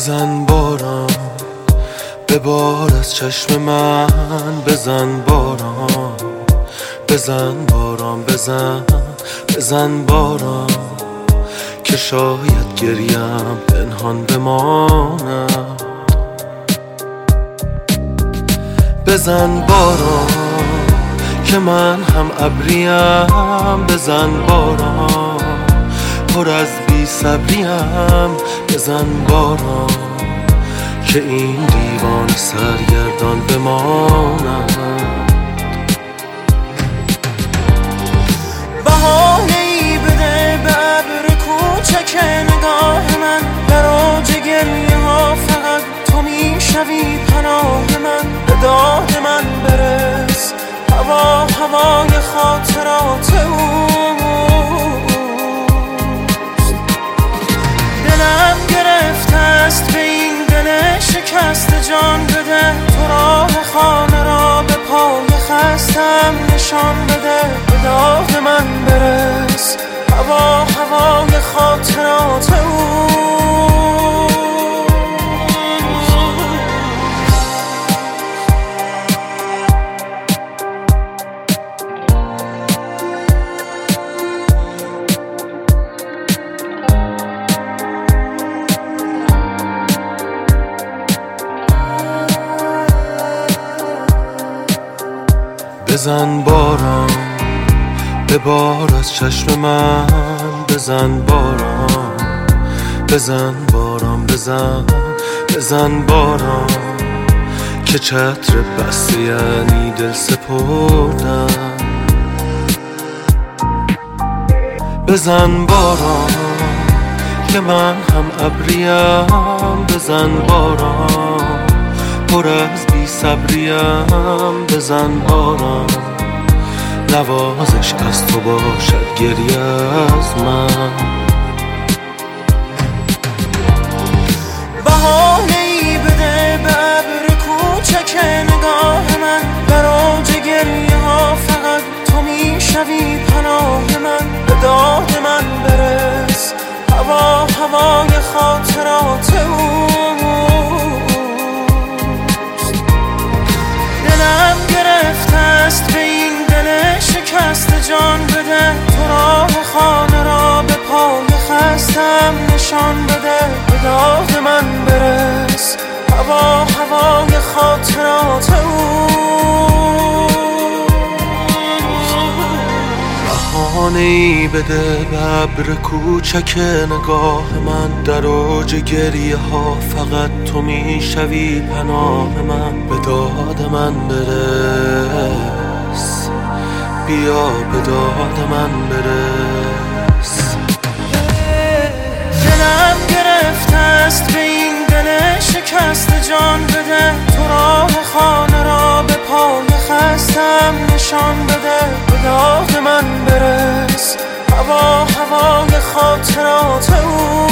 بزن باران به بار از چشم من، بزن باران، بزن باران، بزن باران که شاید گریم پنهان بماند. بزن باران که من هم ابریم، بزن باران پر از بی صبریم، بزن باران که این دیوان سرگردان بماند. بهانه‌ای بده به ابر کوچک نگاه من، در اوج گریه ها فقط تو میشوی پناه من. به داد من برس هوا هوای خاطرات اوست. دلم گرفته است به این دل شکست، جان بده تو راه خانه را به پای خستم نشان بده. به داد من برس هوا هوای خاطرات اوست. بزن باران به بار از چشم من، بزن باران، بزن باران، بزن باران که چتر بسته یعنی دل سپردن. بزن باران که من هم ابریم، بزن باران پر از بی صبریم، بزن باران نوازش از تو باشد گریه از من. بهانه‌ای بده به ابر کوچک نگاه من، در اوج گریه ها فقط تو میشوی پناه من. به داد من برس هوا هوای خاطرات اوست. دلم گرفته است به این دل شکست، جان بده تو راه خانه را به پای خستم نشان بده. به داد من برس هوا هوای خاطرات بهانه‌ای بده به ابر کوچک نگاه من، در اوج گریه ها فقط تو میشوی پناه من. به داد من برس بیا، به داد من برس. دلم گرفته است به این دل شکست، جان بده تو راه خانه را به پای خستم نشان بده. به داد من برس هوا هوای خاطرات